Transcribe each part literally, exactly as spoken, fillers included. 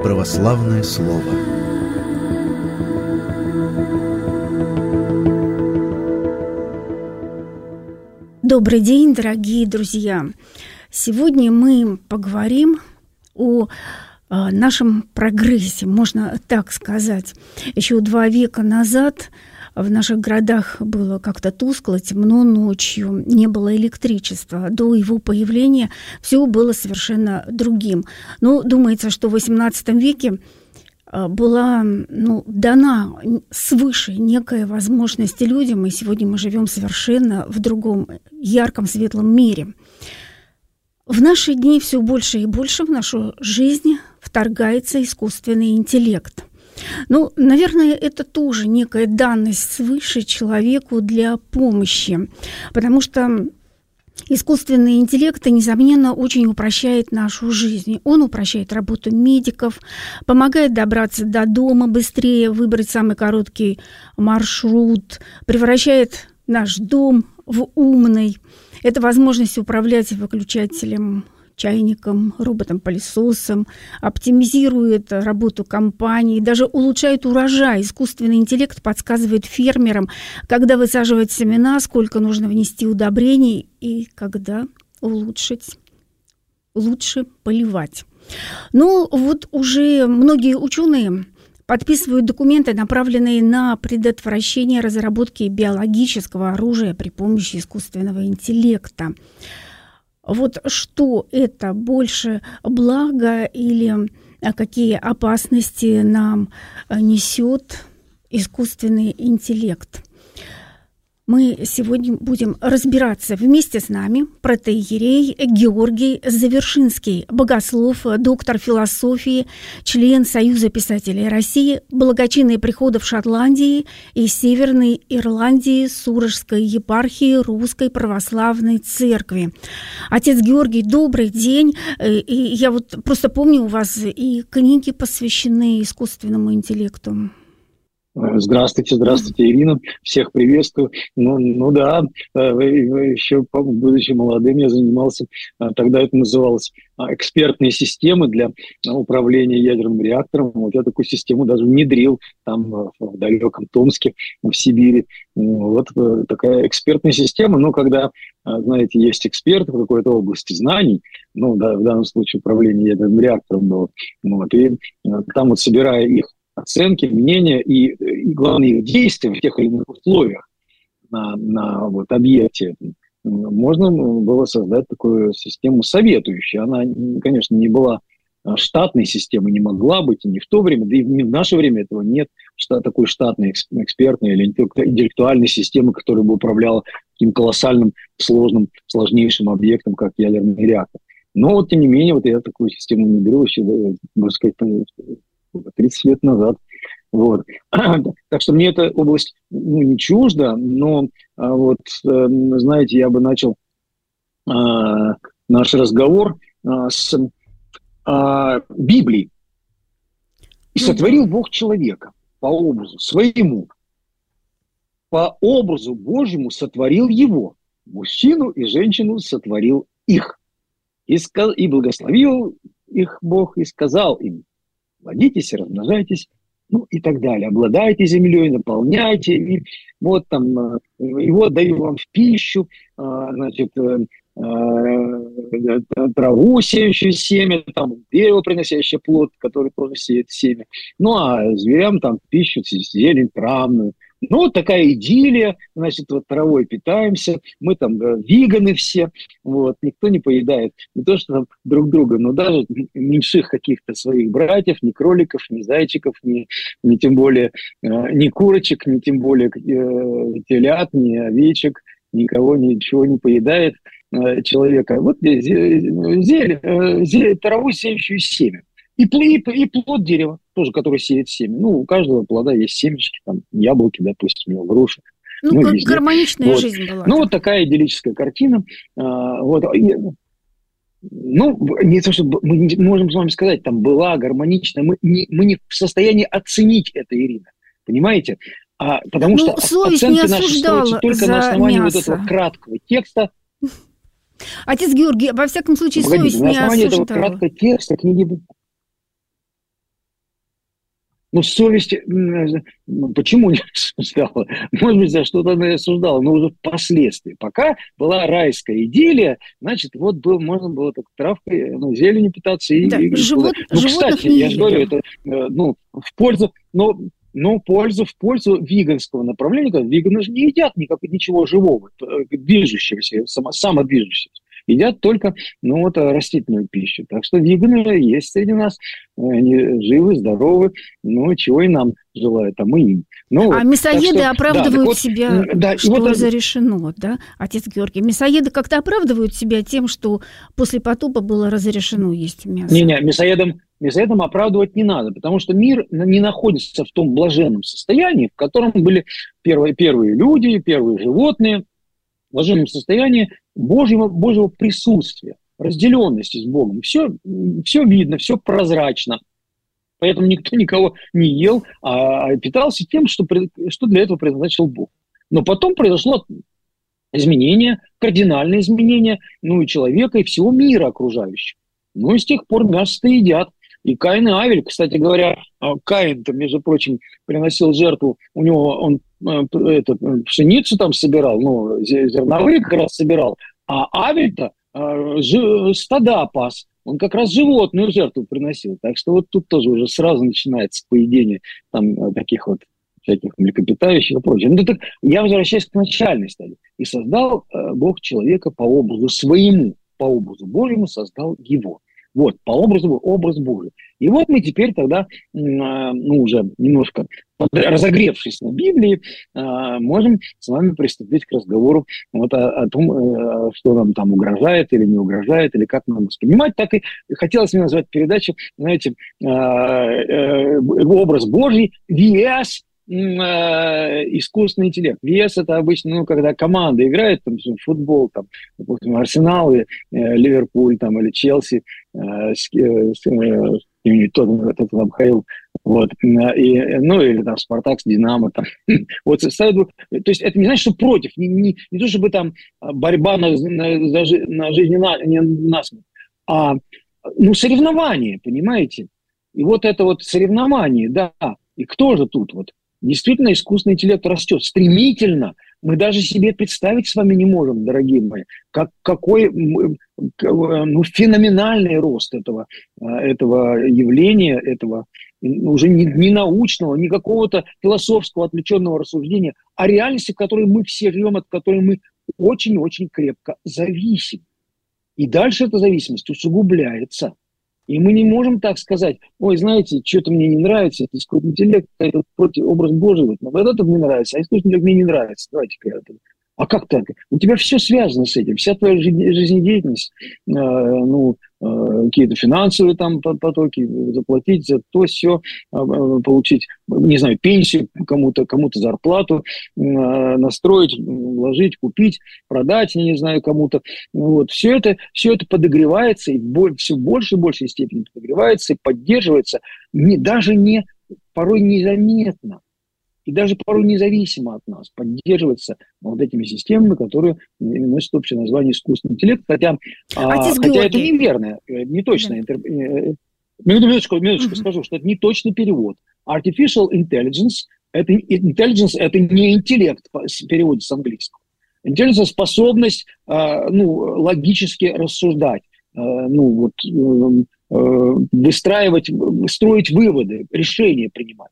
Православное слово. Добрый день, дорогие друзья! Сегодня мы поговорим о нашем прогрессе, можно так сказать. Еще два века назад в наших городах было как-то тускло, темно ночью, не было электричества. До его появления все было совершенно другим. Но думается, что в восемнадцатом веке была ну, дана свыше некая возможность людям, и сегодня мы живем совершенно в другом ярком, светлом мире. В наши дни все больше и больше в нашу жизнь вторгается искусственный интеллект. Ну, наверное, это тоже некая данность свыше человеку для помощи, потому что искусственный интеллект, несомненно, очень упрощает нашу жизнь. Он упрощает работу медиков, помогает добраться до дома быстрее, выбрать самый короткий маршрут, превращает наш дом в умный. Это возможность управлять выключателем, чайником, роботом-пылесосом, оптимизирует работу компаний, даже улучшает урожай. Искусственный интеллект подсказывает фермерам, когда высаживать семена, сколько нужно внести удобрений и когда улучшить, лучше поливать. Но вот уже многие ученые подписывают документы, направленные на предотвращение разработки биологического оружия при помощи искусственного интеллекта. Вот что это, больше блага или какие опасности нам несет искусственный интеллект? Мы сегодня будем разбираться. Вместе с нами протоиерей Георгий Завершинский, богослов, доктор философии, член Союза писателей России, благочинный прихода в Шотландии и Северной Ирландии Сурожской епархии Русской Православной Церкви. Отец Георгий, добрый день. И я вот просто помню, у вас и книги посвящены искусственному интеллекту. Здравствуйте, здравствуйте, Ирина. Всех приветствую. Ну, ну да, еще, будучи молодым, я занимался, тогда это называлось экспертные системы для управления ядерным реактором. Вот я такую систему даже внедрил там в далеком Томске, в Сибири. Вот такая экспертная система. Но когда, знаете, есть эксперты в какой-то области знаний, ну, да, в данном случае управление ядерным реактором было, вот, и там вот собирая их оценки, мнения и, и главные их действия в тех или иных условиях на, на вот, объекте, можно было создать такую систему советующую. Она, конечно, не была штатной системой, не могла быть и не в то время, да и в наше время этого нет, такой штатной экспертной или интеллектуальной системы, которая бы управляла таким колоссальным, сложным, сложнейшим объектом, как ядерный реактор. Но, вот, тем не менее, вот я такую систему внедрил еще, можно сказать, тридцать лет назад. Вот. Так что мне эта область ну, не чужда, но вот, знаете, я бы начал а, наш разговор а, с а, Библии. «И сотворил Бог человека по образу своему, по образу Божьему сотворил его, мужчину и женщину сотворил их, и, сказ... и благословил их Бог и сказал им: плодитесь, размножайтесь, ну и так далее. Обладайте землей, наполняйте, и вот там, и вот даю вам в пищу, значит, траву, сеющую семя, там, дерево, приносящее плод, который тоже сеет семя. Ну, а зверям там пищу, зелень травную. Ну, вот такая идиллия, значит, вот травой питаемся, мы там да, виганы все, вот, никто не поедает не то, что там друг друга, но даже меньших каких-то своих братьев, ни кроликов, ни зайчиков, ни, ни тем более, э, ни курочек, ни тем более э, телят, ни овечек, никого ничего не поедает э, человека. Вот зелень, э, зелень, траву, сеющую семя. И, и, и плод дерева, тоже, который сеет семя. Ну, у каждого плода есть семечки, там, яблоки, допустим, груши. Ну, ну как везде. Гармоничная вот. Жизнь была. Ну, вот такая идиллическая картина. А, вот. И, ну, не то, что мы не можем с вами сказать, там была гармоничная. Мы не, мы не в состоянии оценить это, Ирина. Понимаете? А, потому ну, что оценки наши строятся только на основании мясо. Вот этого краткого текста. Отец Георгий, во всяком случае, Погодите, совесть не осуждала. На основании этого краткого текста книги... Ну, совесть почему не осуждала? Может быть, за что-то она и осуждала, но уже впоследствии. Пока была райская идиллия, значит, вот был, можно было так травкой, ну, зеленью питаться. И, Да, и, живот, ну, животных кстати, не я же говорю, едим. это ну, в пользу, но, но пользу, в пользу веганского направления, когда веганы же не едят никак, ничего живого, движущегося, само, самодвижущегося. Едят только, ну, вот, растительную пищу. Так что веганы есть среди нас, они живы, здоровы, ну, чего и нам желают, а мы им. Ну, А вот. мясоеды что, оправдывают да, вот, себя, да, что вот, разрешено, да, отец Георгий? Мясоеды как-то оправдывают себя тем, что после потопа было разрешено есть мясо? Не-не, мясоедам, мясоедам оправдывать не надо, потому что мир не находится в том блаженном состоянии, в котором были первые, первые люди, первые животные, в блаженном состоянии Божьего, Божьего присутствия, разделенности с Богом. Все, все видно, все прозрачно. Поэтому никто никого не ел, а питался тем, что, что для этого предназначил Бог. Но потом произошло изменение, кардинальное изменение, ну, и человека, и всего мира окружающего. Ну, и с тех пор мясо-то едят. И Каин и Авель, кстати говоря, Каин-то, между прочим, приносил жертву, у него он это, пшеницу там собирал, ну, зерновые как раз собирал, а Авель-то э, стада пас, он как раз животную жертву приносил. Так что вот тут тоже уже сразу начинается поедение там таких вот всяких млекопитающих и прочее. Ну, так я возвращаюсь к начальной стадии. И создал э, Бог человека по образу своему, по образу Божьему создал его. Вот, по образу, образ Божий. И вот мы теперь тогда, ну, уже немножко разогревшись на Библии, можем с вами приступить к разговору вот о, о том, что нам там угрожает или не угрожает, или как нам воспринимать. Так и хотелось мне назвать передачу, знаете, образ Божий vs искусственный интеллект. вес это обычно, ну, когда команда играет, там, футбол, там, допустим, Арсенал, и, э, Ливерпуль, там, или Челси, э, с, э, с, э, тот, тот, там, Хейл, вот, и, ну, или там Спартак с Динамо, там, вот, ставят, то есть это не значит, что против, не, не, не то, чтобы там борьба на, на, на жизнь на, не на смерть, а, ну, соревнование, понимаете? И вот это вот соревнование, да, и кто же тут вот? Действительно, искусственный интеллект растет стремительно. Мы даже себе представить с вами не можем, дорогие мои, как, какой ну, феноменальный рост этого, этого явления, этого уже не, не научного, не какого-то философского отвлеченного рассуждения, а реальности, в которой мы все живем, от которой мы очень-очень крепко зависим. И дальше эта зависимость усугубляется. И мы не можем так сказать: ой, знаете, что-то мне не нравится, это искусственный интеллект, это против образ Божий, вот, но вот это мне нравится, а искусственный интеллект мне не нравится. Давайте-ка это. А как так? У тебя все связано с этим, вся твоя жизнедеятельность, э, ну, э, какие-то финансовые там потоки, заплатить за то, все, э, получить, не знаю, пенсию кому-то, кому-то зарплату, э, настроить, вложить, купить, продать, я не знаю, кому-то. Вот. Все это, все это подогревается, и все больше и большей степени подогревается и поддерживается, не, даже не, порой незаметно. И даже порой независимо от нас поддерживается вот этими системами, которые носят общее название искусственный интеллект, хотя, а, хотя это неверное, неточное. Да. Минуточку, минуточку uh-huh. скажу, что это не точный перевод. Artificial intelligence это, intelligence – это не интеллект в переводе с английского. Intelligence – это способность ну, логически рассуждать, ну, вот, выстраивать, строить выводы, решения принимать.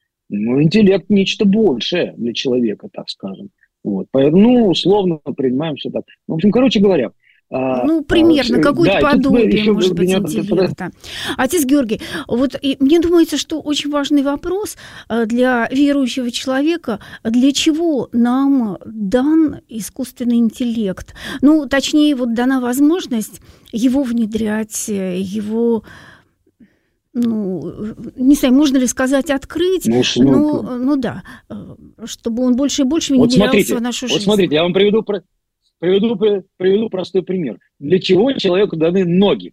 Ну, интеллект – нечто большее для человека, так скажем. Вот. Поэтому, ну, условно принимаем все так. В общем, короче говоря… Ну, примерно, а, какое-то да, подобие, может быть, интеллекта. Отец Георгий, вот и мне думается, что очень важный вопрос для верующего человека, для чего нам дан искусственный интеллект? Ну, точнее, вот дана возможность его внедрять, его… Ну, не знаю, можно ли сказать открыть, ну, ну, ну да, чтобы он больше и больше внедрялся вот смотрите, в нашу жизнь. Вот смотрите, я вам приведу, приведу, приведу простой пример. Для чего человеку даны ноги?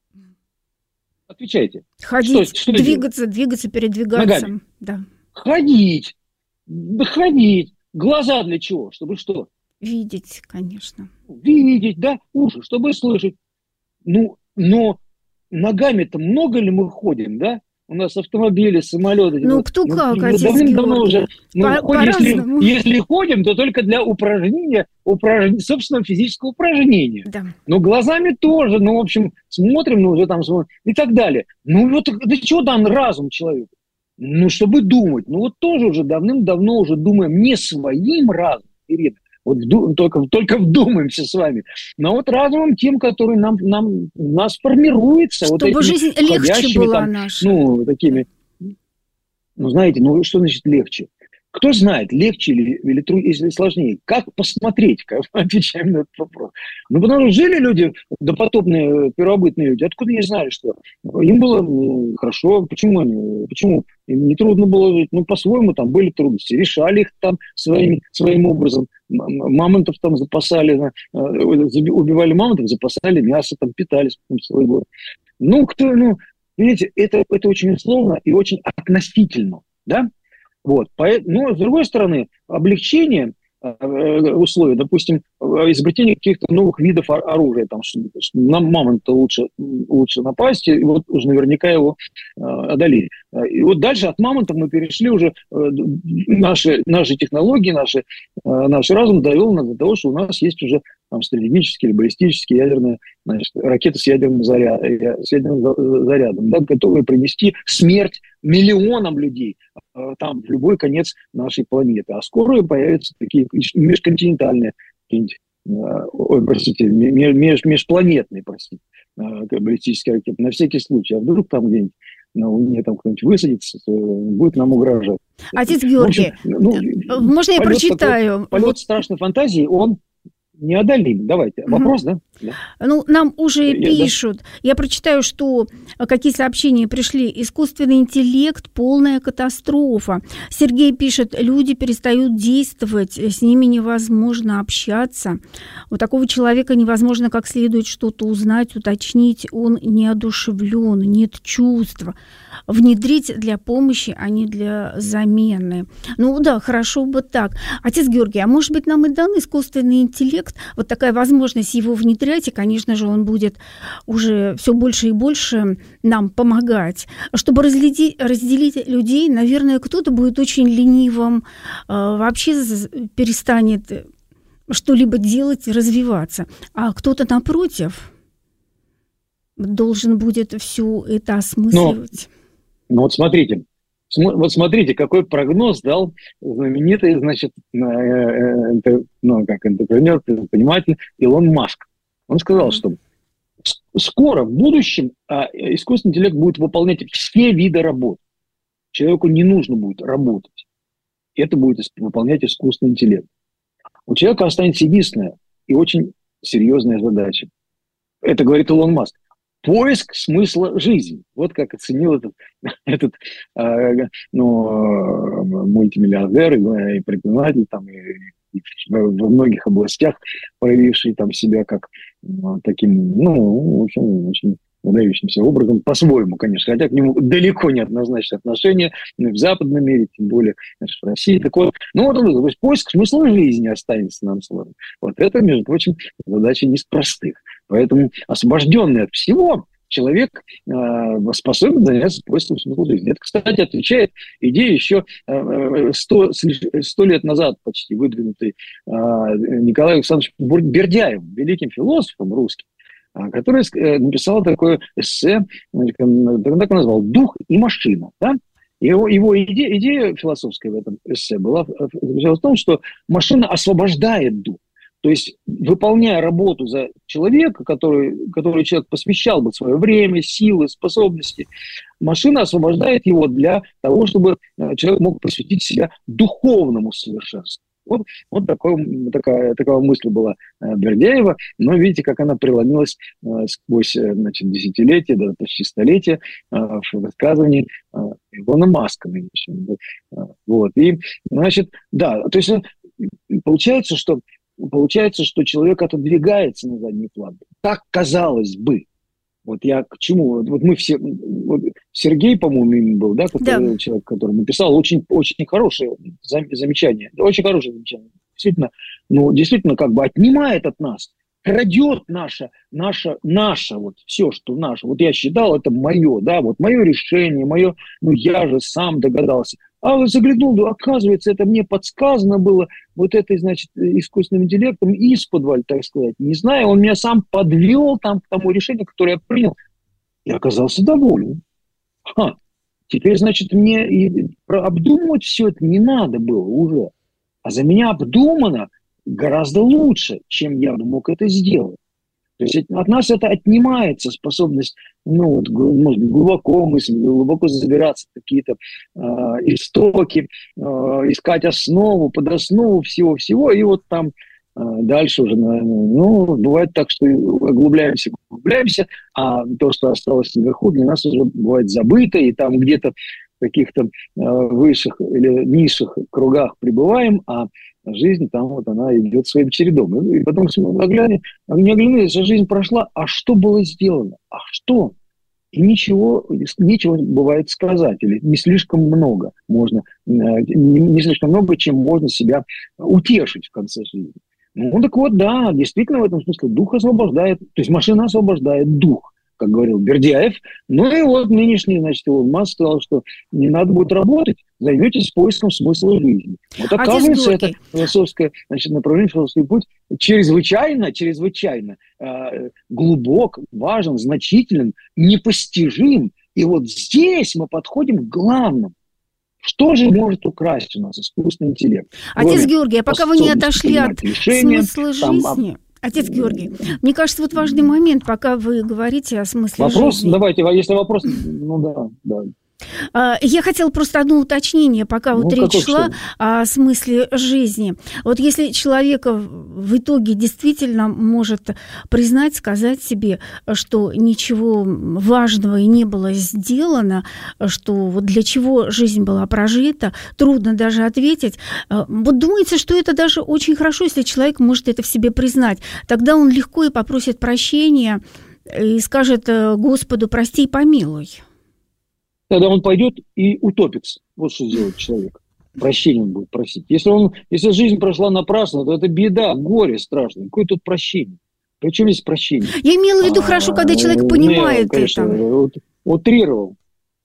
Отвечайте. Ходить, что, что двигаться, делать? двигаться, передвигаться. Ногами. Да. Ходить, да ходить. Глаза для чего? Чтобы что? Видеть, конечно. Видеть, да, уши, чтобы слышать. Ну, но... Ногами-то много ли мы ходим, да? у нас автомобили, самолеты. Ну, кто ну, как, ну, отец давным-давно Георгий. уже, ну, По- хоть если, по-разному. если ходим, то только для упражнения, упражнения, собственного физического упражнения. Да. Но глазами тоже, ну, в общем, смотрим, ну, уже там смотрим, и так далее. Ну, вот для чего дан разум человеку? Ну, чтобы думать. Ну, вот тоже уже давным-давно уже думаем не своим разумом, Ирина, вот вду, только, только вдумаемся с вами, но вот разумом тем, который нам, нам, нас формируется. Чтобы вот жизнь легче была там, наша. Ну, такими, ну, знаете, ну, что значит легче? Кто знает, легче или, или, труд, или сложнее? Как посмотреть, как мы отвечаем на этот вопрос? Ну, потому что жили люди, допотопные, первобытные люди, откуда они знали, что им было ну, хорошо, почему они, почему им не трудно было жить? Ну, по-своему там были трудности, решали их там своим, своим образом. Мамонтов там запасали, убивали мамонтов, запасали мясо, там питались целый год. Ну, кто, ну, видите, это, это очень условно и очень относительно, да? Вот. Но, с другой стороны, облегчение условий, допустим, изобретение каких-то новых видов оружия, там, нам мамонта лучше, лучше напасть, и вот уже наверняка его одолели. И вот дальше от мамонтов мы перешли уже, наши, наши технологии, наши, наш разум довел нас до того, что у нас есть уже там, стратегические или баллистические ядерные, значит, ракеты с ядерным, заряд, с ядерным зарядом, да, готовые принести смерть миллионам людей там, в любой конец нашей планеты. А скоро появятся такие межконтинентальные, ой, простите, меж, межпланетные, простите, баллистические ракеты. На всякий случай. А вдруг там где-нибудь на Луне там кто-нибудь высадится, будет нам угрожать. Отец Георгий, общем, ну, можно я прочитаю? Такой, полет вот... страшной фантазии, он неодолим. Давайте. Вопрос, угу. да? да? Ну, нам уже я, пишут. Да. Я прочитаю, что какие сообщения пришли. Искусственный интеллект – полная катастрофа. Сергей пишет, люди перестают действовать, с ними невозможно общаться. У такого человека невозможно как следует что-то узнать, уточнить. Он неодушевлен, нет чувства. Внедрить для помощи, а не для замены. Ну да, хорошо бы так. Отец Георгий, а может быть нам и дан искусственный интеллект, вот такая возможность его внедрять, и, конечно же, он будет уже все больше и больше нам помогать. Чтобы разделить, разделить людей, наверное, кто-то будет очень ленивым, вообще перестанет что-либо делать и развиваться, а кто-то, напротив, должен будет все это осмысливать. Ну вот смотрите, вот смотрите, какой прогноз дал знаменитый, значит, ну, как интерпренер, предприниматель Илон Маск. Он сказал, что скоро, в будущем, искусственный интеллект будет выполнять все виды работ. Человеку не нужно будет работать. Это будет выполнять искусственный интеллект. У человека останется единственная и очень серьезная задача. Это говорит Илон Маск. Поиск смысла жизни. Вот как оценил этот, этот э, ну, мультимиллиардер и предприниматель, там, и, и во многих областях проявивший там, себя как ну, таким, ну, в общем, очень выдающимся образом, по-своему, конечно, хотя к нему далеко не однозначное отношение в западном мире, тем более значит, в России. Так вот, ну вот, то есть поиск смысла жизни останется нам с вами. Вот это, между прочим, задача не из простых. Поэтому освобожденный от всего человек э, способен заняться поиском смысла жизни. Это, кстати, отвечает идее еще э, сто, сто лет назад почти выдвинутой э, Николаем Александровичем Бердяевым, великим философом русским, который написал такое эссе, так и назвал «Дух и машина». Да? Его, его идея, идея философская в этом эссе была в том, что машина освобождает дух. То есть, выполняя работу за человека, который, который человек посвящал бы свое время, силы, способности, машина освобождает его для того, чтобы человек мог посвятить себя духовному совершенству. Вот, вот такой, такая, такая мысль была Бердяева, но видите, как она преломилась э, сквозь значит, десятилетия, да, почти столетия э, в высказывании э, Илона Маска. Э, вот. И, значит, да, то есть получается, что, получается, что человек отодвигается на задний план. Так казалось бы. Вот я к чему? Вот мы все... Вот Сергей, по-моему, именно был, да, который, да. человек, который написал очень, очень хорошее замечание. Очень хорошее замечание. Действительно, ну, действительно, как бы отнимает от нас крадет наше, наше, наше, вот все, что наше. Вот я считал, это мое, да, вот мое решение, мое, ну я же сам догадался. А вот заглянул, оказывается, это мне подсказано было вот этой, значит, искусственным интеллектом исподволь, так сказать. Не знаю, он меня сам подвел там к тому решению, которое я принял, и оказался доволен. Ха. Теперь, значит, мне и обдумывать все это не надо было уже. А за меня обдумано гораздо лучше, чем я бы мог это сделать. То есть от нас это отнимается способность, ну, вот, может быть, глубоко мыслить, глубоко забираться в какие-то э, истоки, э, искать основу, подоснову всего-всего, и вот там э, дальше уже, ну, бывает так, что углубляемся, углубляемся, а то, что осталось наверху, для нас уже бывает забыто, и там где-то в каких-то э, высших или низших кругах пребываем, а жизнь там вот она идет своим чередом. И потом оглянули, не оглянулись, жизнь прошла, а что было сделано? А что? И ничего, нечего бывает сказать, или не слишком много можно, не, не слишком много, чем можно себя утешить в конце жизни. Ну так вот, да, действительно в этом смысле дух освобождает, то есть машина освобождает дух, как говорил Бердяев. Ну и вот нынешний, значит, Илон Маск сказал, что не надо будет работать, займетесь поиском смысла жизни. Вот оказывается, это философское, значит, направление, философский путь чрезвычайно, чрезвычайно э, глубок, важен, значителен, непостижим. И вот здесь мы подходим к главному. Что же может украсть у нас искусственный интеллект? Отец Георгий, а пока вы не отошли от решения, смысла там, жизни... Отец Георгий, мне кажется, вот важный момент, пока вы говорите о смысле вопрос, жизни. Давайте, если вопрос, ну да, да. Я хотела просто одно уточнение, пока вот ну, речь шла что? О смысле жизни. Вот если человек в итоге действительно может признать, сказать себе, что ничего важного и не было сделано, что вот для чего жизнь была прожита, трудно даже ответить. Вот думается, что это даже очень хорошо, если человек может это в себе признать. Тогда он легко и попросит прощения и скажет Господу: прости и помилуй. Тогда он пойдет и утопится. Вот что сделает человек. Прощение он будет просить. Если, он, если жизнь прошла напрасно, то это беда, горе страшное. Какое тут прощение? Причем здесь прощение? Я имела в виду а, хорошо, когда человек понимает я, конечно, это. Утрировал.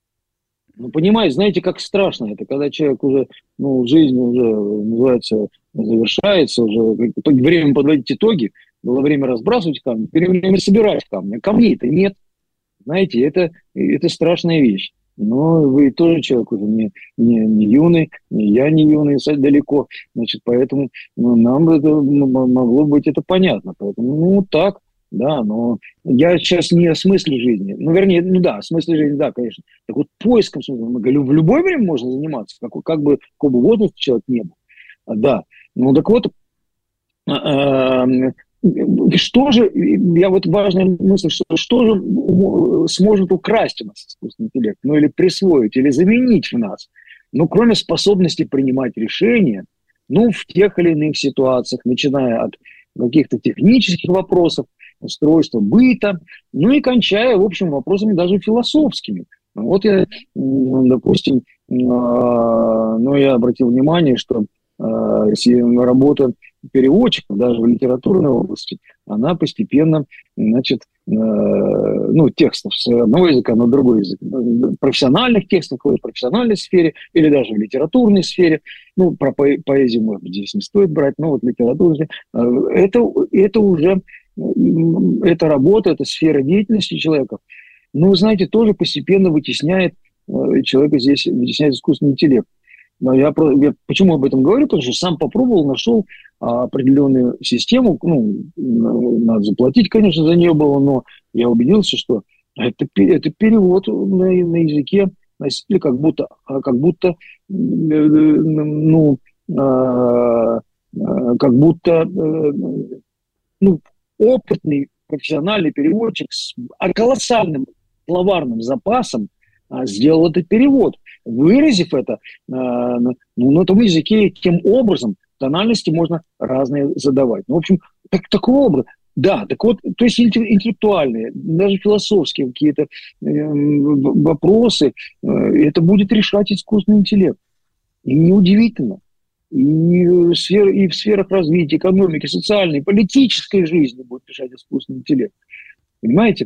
Ну, понимаете, знаете, как страшно это, когда человек уже, ну, жизнь уже, называется, завершается, уже время подводить итоги, было время разбрасывать камни, время собирать камни. А камней-то нет. Знаете, это, это страшная вещь. Но вы тоже человек уже не, не, не юный, не я не юный, далеко. Значит, поэтому ну, нам это могло быть это понятно. Поэтому, ну, так, да, но я сейчас не о смысле жизни. Ну, вернее, ну да, о смысле жизни, да, конечно. Так вот, поиском смысла в любое время можно заниматься, как, как бы, какого бы возраста человек не был. Да, ну, так вот, что же, я вот важная мысль, что, что же сможет украсть у нас искусственный интеллект, ну или присвоить, или заменить в нас, ну кроме способности принимать решения, ну в тех или иных ситуациях, начиная от каких-то технических вопросов, устройства быта, ну и кончая, в общем, вопросами даже философскими. Вот я, допустим, ну я обратил внимание, что работа переводчиков даже в литературной области, она постепенно, значит, э, ну, текстов с одного языка на другой язык, профессиональных текстов в профессиональной сфере или даже в литературной сфере, ну, про по- поэзию, может быть, здесь не стоит брать, но вот литературная, э, это, это уже, эта работа, эта сфера деятельности человека, ну, вы знаете, тоже постепенно вытесняет э, человека здесь, вытесняет искусственный интеллект. Но я, я почему об этом говорю? Потому что сам попробовал, нашел а, определенную систему. Ну, надо заплатить, конечно, за нее было, но я убедился, что это, это перевод на, на языке, или как будто, как будто, ну, а, как будто, ну, опытный профессиональный переводчик с колоссальным словарным запасом а, сделал этот перевод. Выразив это э, ну, на том языке тем образом, тональности можно разные задавать. Ну, в общем, так, такого образа. Да, так вот, то есть интеллектуальные, даже философские какие-то э, вопросы, э, это будет решать искусственный интеллект. И неудивительно. и в, сфер, и в сферах развития, экономики, социальной, политической жизни будет решать искусственный интеллект. Понимаете?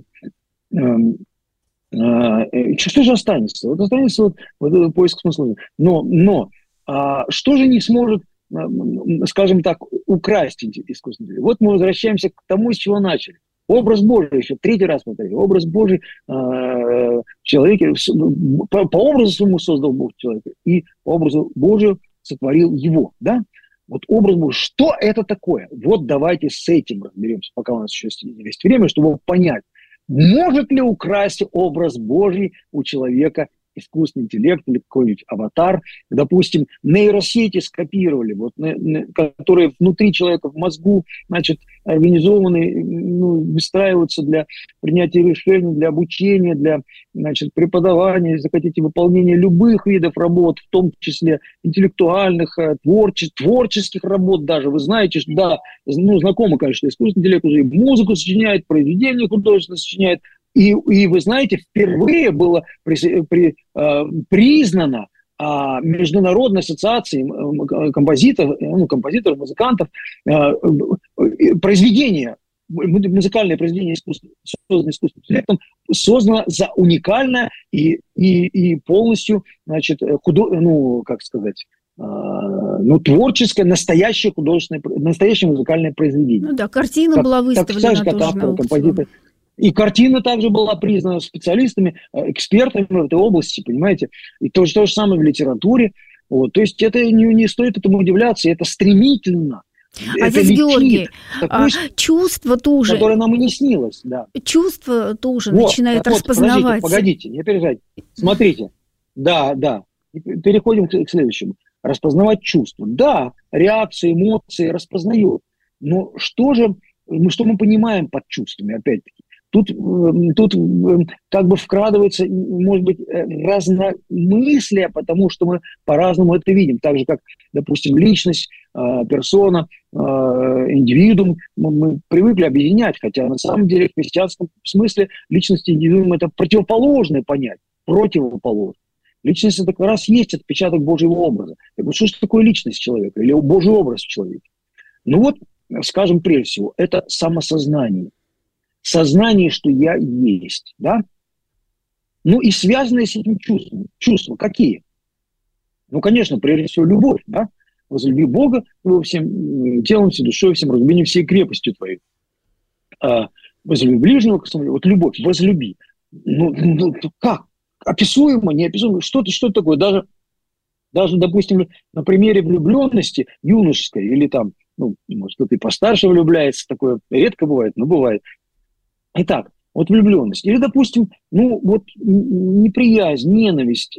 Что же останется? Вот останется вот, вот этот поиск смысла. Но, но а, что же не сможет, скажем так, украсть искусственный интеллект? Вот мы возвращаемся к тому, с чего начали. Образ Божий, еще третий раз повторяю, образ Божий э, в человеке, по, по образу своему создал Бог человека, и по образу Божию сотворил его, да? Вот образ Божий, что это такое? Вот давайте с этим разберемся, пока у нас еще есть время, чтобы понять, может ли украсть образ Божий у человека искусственный интеллект или какой-нибудь аватар. Допустим, нейросети скопировали, вот, которые внутри человека, в мозгу, значит, организованы, ну, выстраиваются для принятия решений, для обучения, для, значит, преподавания, если хотите, выполнения любых видов работ, в том числе интеллектуальных, творче, творческих работ даже. Вы знаете, что, да, ну, знакомо, конечно, искусственный интеллект уже и музыку сочиняет, произведения художественные сочиняет. И, и вы знаете, впервые было при, при, э, признано э, Международной ассоциацией композиторов, ну, композиторов, музыкантов, э, э, произведение, музыкальное произведение, созданное искусственным интеллектом, создано за уникальное и, и, и полностью, значит, худо, ну, как сказать, э, ну, творческое, настоящее художественное, настоящее музыкальное произведение. Ну да, картина как, была выставлена так, так же, как автор, композитор. И картина также была признана специалистами, экспертами в этой области, понимаете? И то, то же самое в литературе. Вот. То есть это не, не стоит этому удивляться, это стремительно. А это здесь, Георгий, такое, чувство тоже... Которое нам и не снилось, да. Чувство тоже вот, начинает вот, распознавать. Погодите, погодите, не опережайте. Смотрите, да, да. Переходим к, к следующему. Распознавать чувства. Да, реакции, эмоции распознает. Но что же, что мы понимаем под чувствами, опять-таки? Тут, тут как бы вкрадывается, может быть, разномыслие, потому что мы по-разному это видим. Так же, как, допустим, личность, персона, индивидуум мы привыкли объединять, хотя на самом деле в христианском смысле личность и индивидуум – это противоположное понятие, противоположное. Личность – это как раз есть отпечаток Божьего образа. Так вот, что же такое личность человека или Божий образ в человеке? Ну вот, скажем, прежде всего, это самосознание. Сознание, что я есть, да? Ну и связанные с этим чувством. Чувства какие? Ну, конечно, прежде всего, любовь, да? Возлюби Бога всем телом, всей душой, всем разумением, всей крепостью твоей. А, возлюби ближнего, вот любовь, возлюби. Ну, ну как? Описуемо, неописуемо. Что-то, что такое? Даже, даже, допустим, на примере влюбленности юношеской или там, ну, может, кто-то и постарше влюбляется, такое редко бывает, но бывает. Итак, вот влюбленность. Или, допустим, ну, вот неприязнь, ненависть,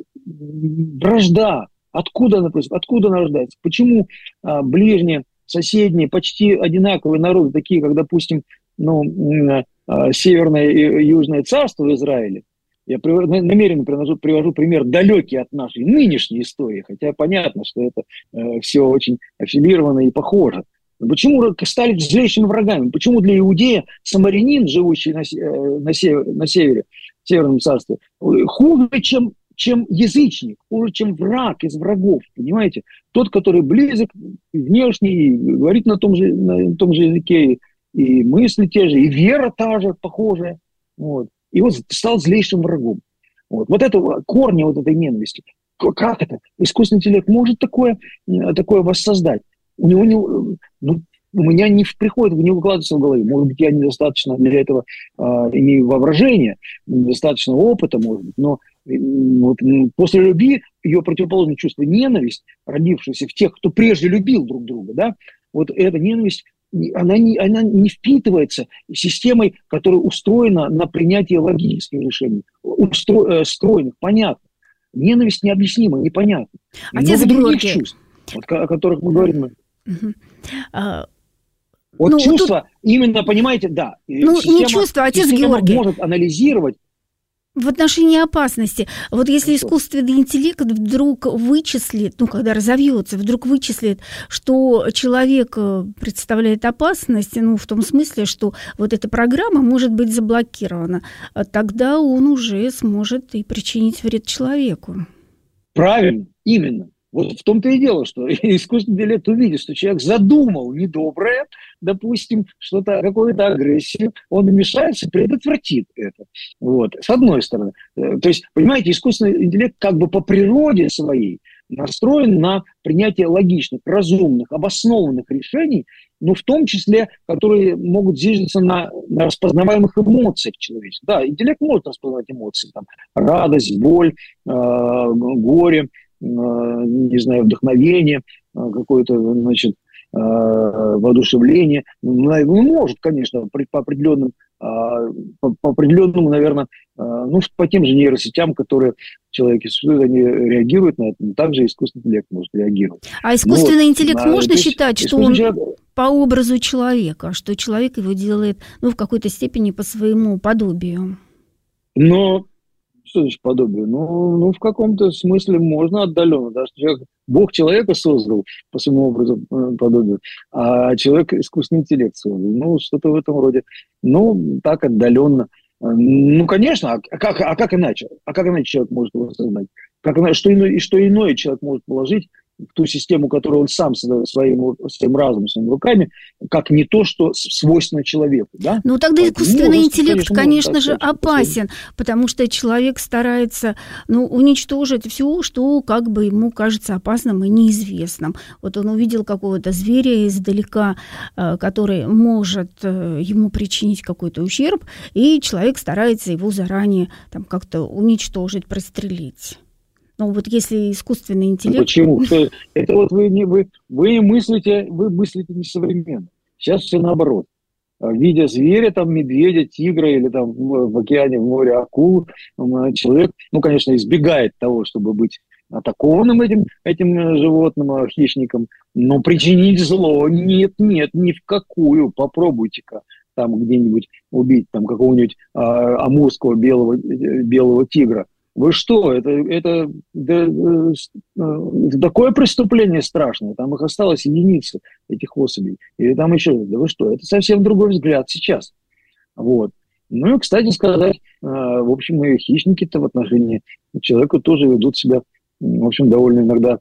вражда. Откуда она происходит? Откуда она рождается? Почему а, ближние, соседние, почти одинаковые народы, такие, как, допустим, ну, а, Северное и Южное царство в Израиле, я намеренно привожу, привожу пример далекий от нашей нынешней истории, хотя понятно, что это э, все очень аффилировано и похоже. Почему стали злейшими врагами? Почему для иудея самарянин, живущий на, на, север, на севере, в Северном царстве, хуже, чем, чем язычник, хуже, чем враг из врагов, понимаете? Тот, который близок, внешний, говорит на том же, на том же языке, и мысли те же, и вера та же, похожая. Вот. И вот стал злейшим врагом. Вот, вот это корни вот этой ненависти. Как это? Искусственный интеллект может такое, такое воссоздать? У него не, ну, у меня не приходит, не укладывается в голове. Может быть, я недостаточно для этого э, имею воображения, недостаточно опыта, может быть. Но э, вот, после любви ее противоположное чувство ненависть, родившаяся в тех, кто прежде любил друг друга, да, вот эта ненависть, она не, она не впитывается системой, которая устроена на принятие логических решений, устро, э, стройных, понятно. Ненависть необъяснима, непонятна. Отец Георгий, чувств, вот, о которых мы говорим. Uh-huh. Uh, вот ну, чувство, тут... именно, понимаете, да. Ну, система, не чувство, отец Георгий. Может анализировать. В отношении опасности. Вот если ну, искусственный интеллект вдруг вычислит, ну, когда разовьется, вдруг вычислит, что человек представляет опасность, ну, в том смысле, что вот эта программа может быть заблокирована, тогда он уже сможет и причинить вред человеку. Правильно, именно. Вот в том-то и дело, что искусственный интеллект увидит, что человек задумал недоброе, допустим, что-то, какую-то агрессию, он вмешается, предотвратит это. Вот. С одной стороны. То есть, понимаете, искусственный интеллект как бы по природе своей настроен на принятие логичных, разумных, обоснованных решений, но в том числе, которые могут зиждиться на, на распознаваемых эмоциях человеческих. Да, интеллект может распознавать эмоции, там, радость, боль, э, горе, не знаю, вдохновение, какое-то, значит, воодушевление. Ну, может, конечно, по определенным, по, по определенному, наверное, ну, по тем же нейросетям, которые человеки существуют, они реагируют на это, но также искусственный интеллект может реагировать. А искусственный ну, интеллект а, можно считать, что он человек... по образу человека, что человек его делает, ну, в какой-то степени по своему подобию? Но что значит подобие? Ну, ну, в каком-то смысле можно отдаленно. Да, что человек, Бог человека создал по своему образу подобию, а человек искусственный интеллект создал. Ну, что-то в этом роде. Ну, так отдаленно. Ну, конечно, а как, а как иначе? А как иначе человек может его создать? Как иначе, что, иное, что иное человек может положить в ту систему, которую он сам создает своим, своим разумом, своими руками, как не то, что свойственно человеку. Да? Ну, тогда Поэтому искусственный может, интеллект, конечно, конечно же, сказать, опасен, потому что человек старается, ну, уничтожить все, что как бы ему кажется опасным и неизвестным. Вот он увидел какого-то зверя издалека, который может ему причинить какой-то ущерб, и человек старается его заранее там как-то уничтожить, пристрелить. Ну, вот если искусственный интеллект... Почему? Что это вот вы, не, вы, вы мыслите, вы мыслите несовременно. Сейчас все наоборот. Видя зверя, там, медведя, тигра или там в океане, в море акулу, человек, ну, конечно, избегает того, чтобы быть атакованным этим, этим животным, хищником, но причинить зло нет, нет, ни в какую. Попробуйте-ка там где-нибудь убить там какого-нибудь а, амурского белого, белого тигра. Вы что, это, это, это, это такое преступление страшное, там их осталось единицы, этих особей, или там еще, да вы что, это совсем другой взгляд сейчас. Вот. Ну и, кстати сказать, в общем, и хищники-то в отношении человека тоже ведут себя, в общем, довольно иногда,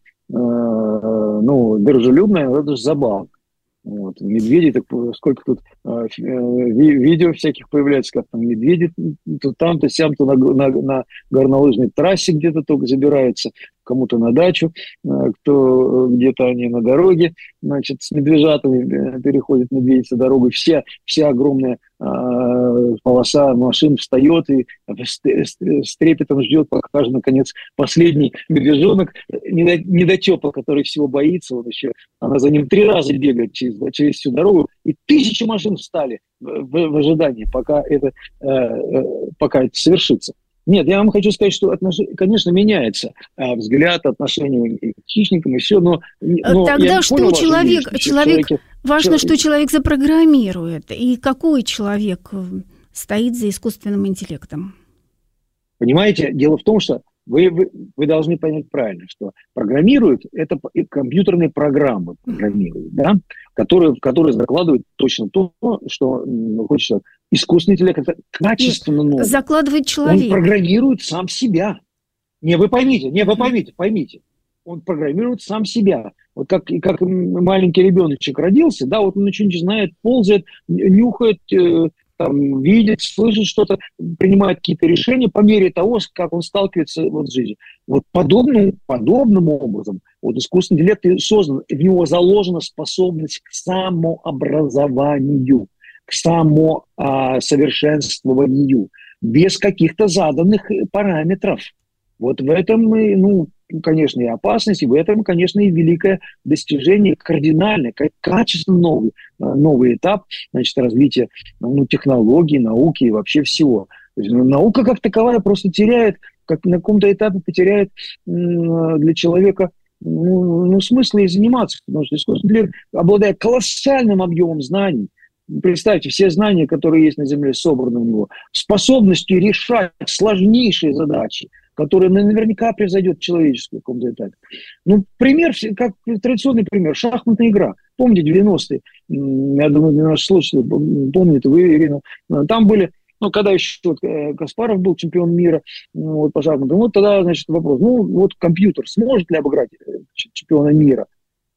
ну, дружелюбно, это же забавно. Вот. Медведи, так сколько тут э, видео всяких появляется, как там медведи то там, то сям, то на, на, на горнолыжной трассе где-то только забираются, кому-то на дачу, э, кто где-то они на дороге, значит, с медвежатами переходят медведица дорогу, вся, вся огромная э, полоса машин встает и с, с, с трепетом ждет, пока же, наконец, последний медвежонок, недотепа, который всего боится, он еще, она за ним три раза бегает через, через всю дорогу, и тысячи машин встали в, в, в ожидании, пока это, э, э, пока это совершится. Нет, я вам хочу сказать, что, отнош... конечно, меняется э, взгляд, отношение к хищникам и все, но... но тогда что понял, человек... Идею, человек... человеке... Важно, человек... что человек запрограммирует, и какой человек стоит за искусственным интеллектом. Понимаете, дело в том, что вы, вы, вы должны понять правильно, что программируют, это компьютерные программы программируют, да, которые, которые закладывают точно то, что хочется. Искусственный интеллект это качественно новое. Закладывает человек. Он программирует сам себя. Не, вы поймите, не, вы поймите, поймите. Он программирует сам себя. Вот как, как маленький ребеночек родился, да, вот он что-нибудь знает, ползает, нюхает, э, там, видит, слышит что-то, принимает какие-то решения по мере того, как он сталкивается вот, с жизнью. Вот подобным, подобным образом вот искусственный интеллект создан, в него заложена способность к самообразованию, к самосовершенствованию, без каких-то заданных параметров. Вот в этом, и, ну, конечно, и опасность, и в этом, конечно, и великое достижение, кардинальное, качественно новый, новый этап, значит, развития, ну, технологий, науки и вообще всего. То есть, ну, наука как таковая просто теряет, как на каком-то этапе потеряет м- для человека ну, ну, смысл ей заниматься, потому что искусственный интеллект, обладая колоссальным объемом знаний, представьте, все знания, которые есть на Земле, собраны у него, способностью решать сложнейшие задачи, которые наверняка превзойдет человеческую в каком-то этапе. Ну, пример, как традиционный пример, шахматная игра. Помните девяностые? Я думаю, наши слушатели помните, вы, Ирина, там были Ну, когда еще вот, Каспаров был чемпион мира, вот, по шахматам, вот тогда, значит, вопрос, ну, вот компьютер сможет ли обыграть чемпиона мира?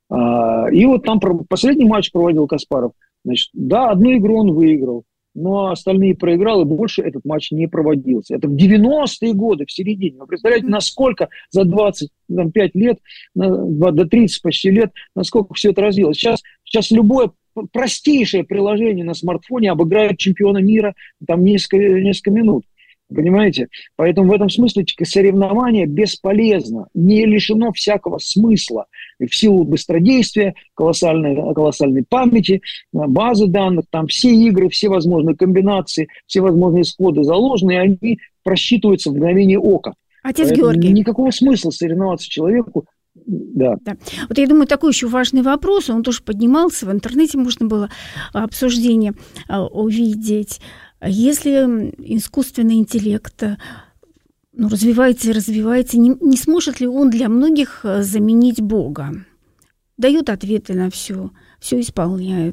А, и вот там последний матч проводил Каспаров. Значит, да, одну игру он выиграл, но остальные проиграл, и больше этот матч не проводился. Это в девяностые годы, в середине. Вы представляете, насколько за двадцать пять лет, до тридцати почти лет, насколько все это развилось. Сейчас, сейчас любое простейшее приложение на смартфоне обыграет чемпиона мира там несколько, несколько минут. Понимаете? Поэтому в этом смысле соревнование бесполезно, не лишено всякого смысла. В силу быстродействия, колоссальной, колоссальной памяти, базы данных, там все игры, все возможные комбинации, все возможные исходы заложены, и они просчитываются в мгновение ока. Отец Поэтому Георгий. Никакого смысла соревноваться человеку. Да. Да. Вот я думаю, такой еще важный вопрос, он тоже поднимался, в интернете можно было обсуждение увидеть. Если искусственный интеллект ну, развивается и развивается, не, не сможет ли он для многих заменить Бога? Дает ответы на все, все исполняет.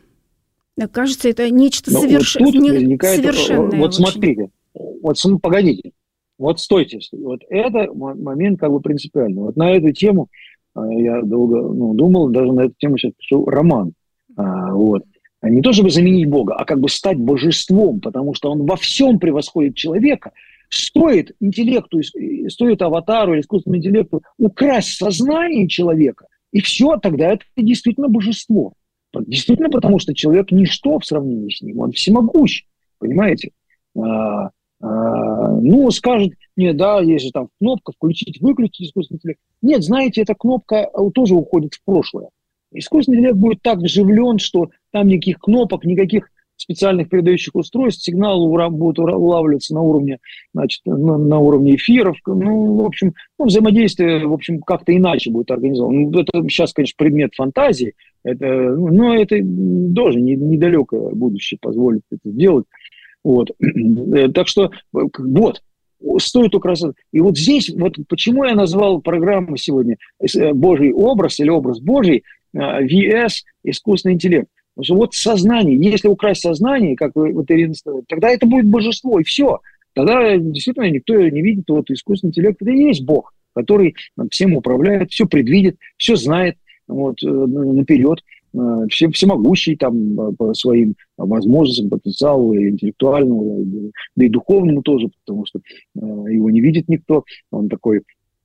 Кажется, это нечто Но соверш... вот тут не... возникает, совершенное. Вот очень. смотрите, вот погодите, вот стойте, вот это момент как бы принципиальный. Вот на эту тему я долго ну, думал, даже на эту тему сейчас пишу роман. А, вот. Не то чтобы заменить Бога, а как бы стать божеством, потому что он во всем превосходит человека. Стоит интеллекту, стоит аватару или искусственному интеллекту украсть сознание человека, и все, тогда это действительно божество. Действительно, потому что человек ничто в сравнении с ним, он всемогущ, понимаете? А, а, ну, скажет, нет, да, есть же там кнопка включить, выключить искусственный интеллект. Нет, знаете, эта кнопка тоже уходит в прошлое. Искусственный интеллект будет так вживлен, что там никаких кнопок, никаких специальных передающих устройств, сигналы будут улавливаться на уровне, значит, на, на уровне эфиров. Ну, в общем, ну, взаимодействие, в общем, как-то иначе будет организовано. Ну, это сейчас, конечно, предмет фантазии, это, но это тоже недалекое будущее позволит это сделать. Вот. Так что, вот, стоит украсить. И вот здесь, вот почему я назвал программу сегодня «Божий образ» или «Образ Божий», ви эс искусственный интеллект. Потому что вот сознание, если украсть сознание, как вы, вот Ирина сказала, тогда это будет божество, и все. Тогда действительно никто не видит, вот искусственный интеллект, это и есть Бог, который всем управляет, все предвидит, все знает вот, наперед, все, всемогущий там, по своим возможностям, потенциалу интеллектуальному, да и духовному тоже, потому что его не видит никто, он такой,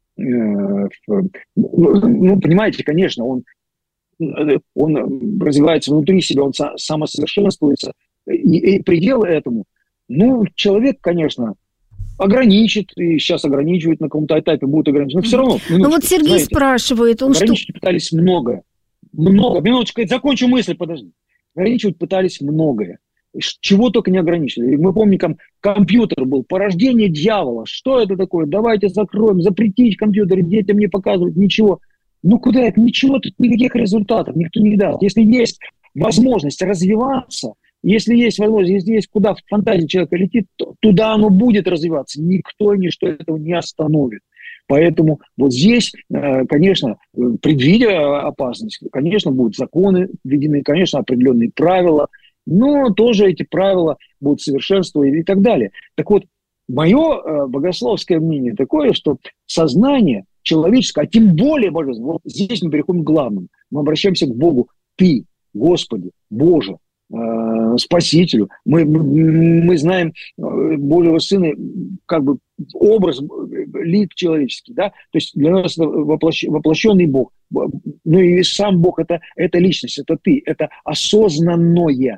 ну, понимаете, конечно, он он развивается внутри себя, он самосовершенствуется. И, и предел этому, ну, человек, конечно, ограничит, и сейчас ограничивает на каком-то этапе, будет ограничивать, но все равно. Ну вот Сергей знаете, спрашивает, он ограничивать что... пытались многое. Много. Минуточку, я закончу мысль, подожди. Ограничивать пытались многое. Чего только не ограничили. Мы помним, как компьютер был, порождение дьявола. Что это такое? Давайте закроем, запретить компьютер, детям не показывать, ничего. Ну куда это? Ничего, тут никаких результатов никто не даст. Если есть возможность развиваться, если есть возможность, если есть куда в фантазии человека летит, то туда оно будет развиваться. Никто и ничто этого не остановит. Поэтому вот здесь, конечно, предвидя опасность, конечно, будут законы введены, конечно, определенные правила, но тоже эти правила будут совершенствованы и так далее. Так вот, мое богословское мнение такое, что сознание человеческое, а тем более божественное, вот здесь мы переходим к главному. Мы обращаемся к Богу. Ты, Господи, Боже, э, Спасителю. Мы, мы, мы знаем Божьего Сына как бы образ, лик человеческий. Да? То есть для нас это воплощ, воплощенный Бог. Ну и сам Бог это, это личность, это ты. Это осознанное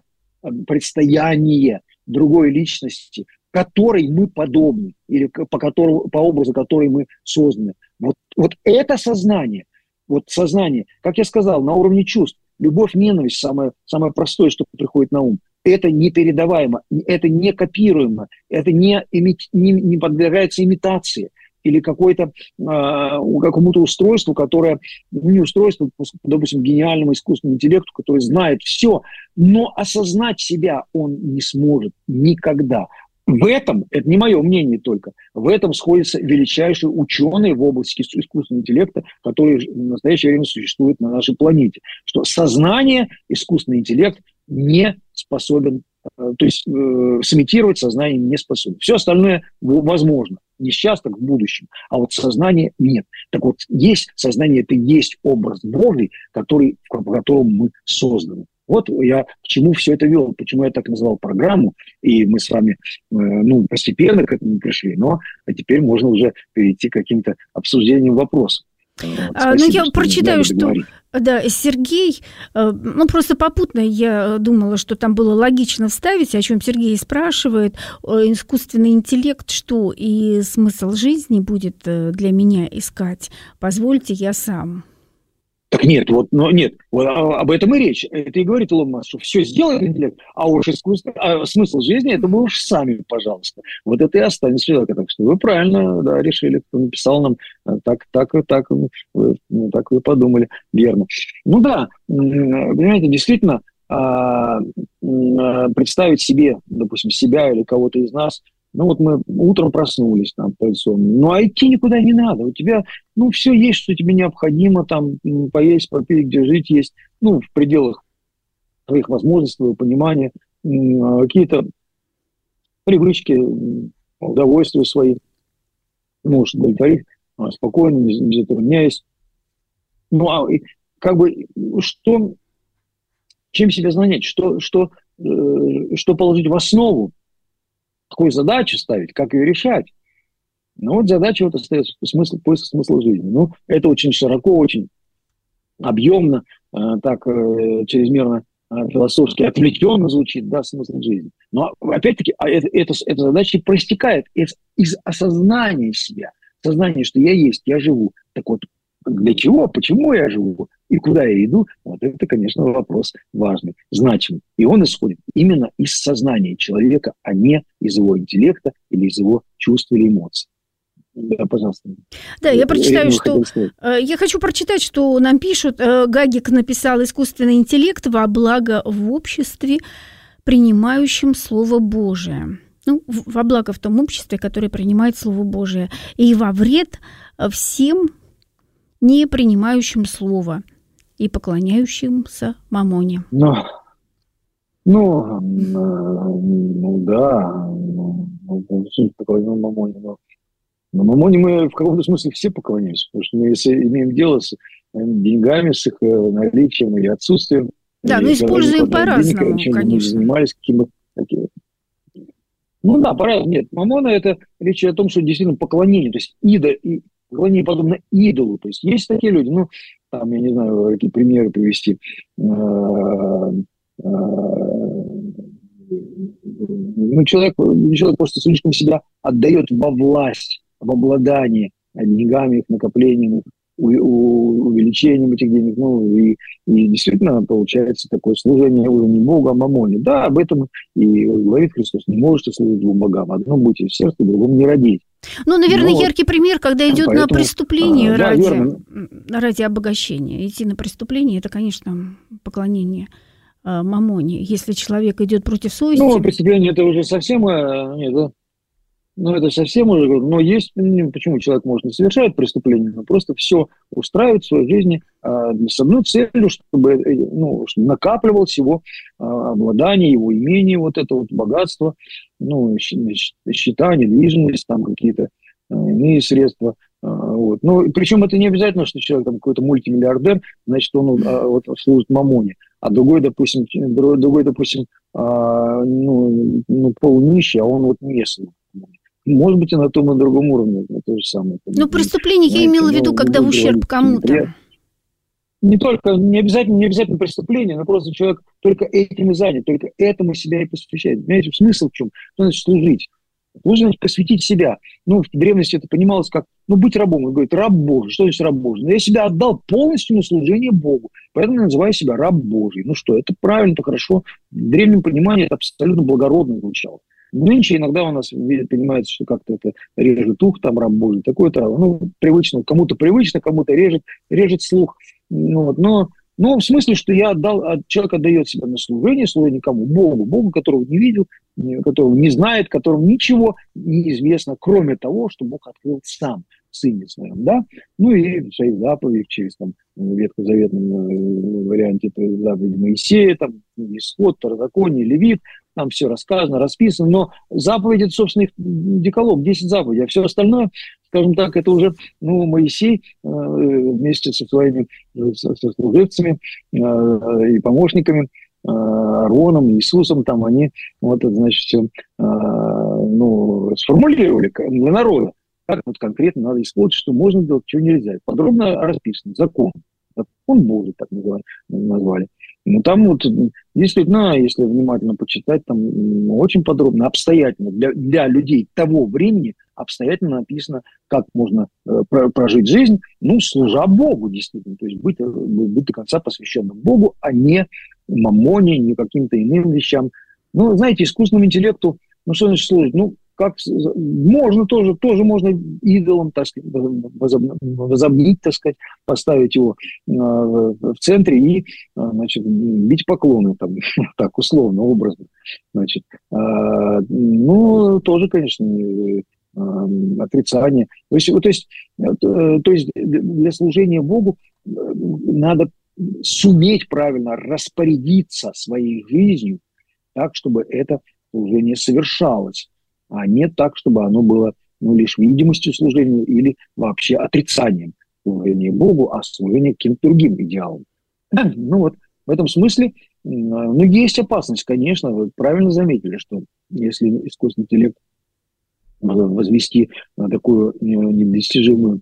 предстояние другой личности, которой мы подобны, или по, которому, по образу которой мы созданы. Вот, вот это сознание, вот сознание, как я сказал, на уровне чувств, любовь, ненависть, самое, самое простое, что приходит на ум, это непередаваемо, это не копируемо, это не, не, не подвергается имитации или какой-то, э, какому-то устройству, которое, ну не устройство, допустим, гениальному искусственному интеллекту, который знает все, но осознать себя он не сможет никогда. В этом, это не мое мнение только, в этом сходятся величайшие ученые в области искусственного интеллекта, которые в настоящее время существуют на нашей планете. Что сознание, искусственный интеллект не способен то есть э, сымитировать сознание не способен. Все остальное возможно. Не сейчас, так в будущем. А вот сознание нет. Так вот, есть сознание, это и есть образ Божий, который, в котором мы созданы. Вот я к чему все это вел, почему я так назвал программу, и мы с вами э, ну, постепенно к этому пришли, но а теперь можно уже перейти к каким-то обсуждениям вопросов. Вот, а, ну, я прочитаю, что да, Сергей, ну, просто попутно я думала, что там было логично вставить, о чем Сергей спрашивает, искусственный интеллект, что и смысл жизни будет для меня искать. Позвольте, я сам. Так нет, вот, но нет, вот об этом и речь. Это и говорит Илон Маск, что все сделает интеллект, а уж искусство, а смысл жизни, это вы уж сами, пожалуйста. Вот это и останется человека. Так что вы правильно, да, решили, кто написал нам, так, так, так, вы, так вы подумали, верно. Ну да, понимаете, действительно, представить себе, допустим, себя или кого-то из нас. Ну вот мы утром проснулись там традиционно, ну а идти никуда не надо, у тебя, ну все есть, что тебе необходимо, там поесть, попить, где жить есть, ну в пределах твоих возможностей, твоего понимания, какие-то привычки, удовольствия свои, можешь удовлетворить спокойно, без, без затрудняясь. Ну а как бы что, чем себя занять, что, что, что положить в основу, какую задачу ставить, как ее решать. Ну вот задача вот остается смысл, поиск смысла жизни. Ну, это очень широко, очень объемно, э, так э, чрезмерно э, философски отвлеченно звучит, да, смысл жизни. Но опять-таки а это, это, эта задача проистекает из, из осознания себя, сознания, что я есть, я живу. Так вот, для чего, почему я живу и куда я иду, вот это, конечно, вопрос важный, значимый. И он исходит именно из сознания человека, а не из его интеллекта или из его чувств или эмоций. Да, пожалуйста. Да, я прочитаю, что... Я хочу прочитать, что нам пишут. Гагик написал: искусственный интеллект во благо в обществе, принимающем Слово Божие. Ну, во благо в том обществе, которое принимает Слово Божие. И во вред всем не принимающим слово и поклоняющимся мамоне. Ну, ну, ну да, ну, поклоняем мамоне, но, но мамоне мы в каком-то смысле все поклоняемся, потому что мы, если имеем дело с деньгами, с их наличием или отсутствием. Да, но используем по-разному, чем конечно. Мы занимались, какими такими. Ну да, по-разному. Нет, мамона — это речь о том, что действительно поклонение, то есть идо, и поклонение подобно идолу. То есть есть такие люди, ну, там, я не знаю, какие примеры привести. Ну, человек, человек просто слишком себя отдает во власть, в обладание деньгами, их накоплением, увеличением этих денег. Ну, и, и действительно получается такое служение уже не Богу, а мамоне. Да, об этом и говорит Христос: не можете служить двум богам, одному будете в сердце, другому не родить. Ну, наверное, Но яркий вот, пример, когда идет поэтому, на преступление а, ради, да, ради обогащения. Идти на преступление — это, конечно, поклонение а, мамоне. Если человек идет против совести... Ну, преступление — это уже совсем... Нет, да? Ну, это совсем уже... Но есть... Почему человек, может, не совершает преступление, но просто все устраивает в своей жизни а, с одной целью, чтобы, ну, чтобы накапливалось его а, обладание, его имение, вот это вот богатство, ну, счета, недвижимость, там какие-то а, иные средства. А, вот. Ну, причем это не обязательно, что человек там какой-то мультимиллиардер, значит, он а, вот, служит мамоне, а другой, допустим, другой, допустим, а, ну, ну, полнищий, а он вот не служит мамоне. Может быть, и на том и другом уровне это то же самое. Ну, преступление я имела в виду, ну, когда в ущерб кому-то. Не только, не обязательно, не обязательно преступление, но просто человек только этим и занят, только этому себя и посвящает. Понимаете, смысл в чем? Что значит служить? Нужно посвятить себя. Ну, в древности это понималось как, ну, быть рабом. Он говорит: раб Божий. Что значит раб Божий? Ну, я себя отдал полностью на служение Богу. Поэтому я называю себя раб Божий. Ну что, это правильно, это хорошо. В древнем понимании это абсолютно благородно звучало. Нынче иногда у нас понимается, что как-то это режет ух, там, раб Божий, такое-то, ну, привычно, кому-то привычно, кому-то режет, режет слух. Ну, вот, но, но в смысле, что я отдал, человек отдает себя на служение, служение кому? Богу, Богу, которого не видел, которого не знает, которому ничего не известно, кроме того, что Бог открыл сам в Сыне Своем, да? Ну и в своих заповедях, через там ветхозаветном варианте это заповеди Моисея, там, Исход, Второзаконие, Левит, там все рассказано, расписано, но заповедь – это, собственно, их декалог, десять заповедей, а все остальное, скажем так, это уже, ну, Моисей э, вместе со своими со, со служебцами э, и помощниками, Аароном, Иисусом, там они вот это, значит, все э, ну, сформулировали для народа, как вот конкретно надо использовать, что можно делать, что нельзя. Подробно расписано, закон. Закон Божий, так назвали. Ну, там вот действительно, если внимательно почитать, там очень подробно, обстоятельно, для, для людей того времени обстоятельно написано, как можно э, прожить жизнь, ну, служа Богу, действительно, то есть быть, быть до конца посвященным Богу, а не мамоне, не каким-то иным вещам. Ну, знаете, искусственному интеллекту, ну, что значит служить? Ну, как можно тоже, тоже можно идолом, так сказать, возобнить, так сказать, поставить его э, в центре и, э, значит, бить поклоны, там, так, условно, образно. Значит, э, ну, тоже, конечно, э, отрицание. То есть, то есть, э, то есть для служения Богу надо суметь правильно распорядиться своей жизнью так, чтобы это служение совершалось, а не так, чтобы оно было, ну, лишь видимостью служения или вообще отрицанием служения Богу, а служения каким-то другим идеалам. Ну вот, в этом смысле, ну, есть опасность, конечно, вы правильно заметили, что если искусственный интеллект возвести на такую недостижимую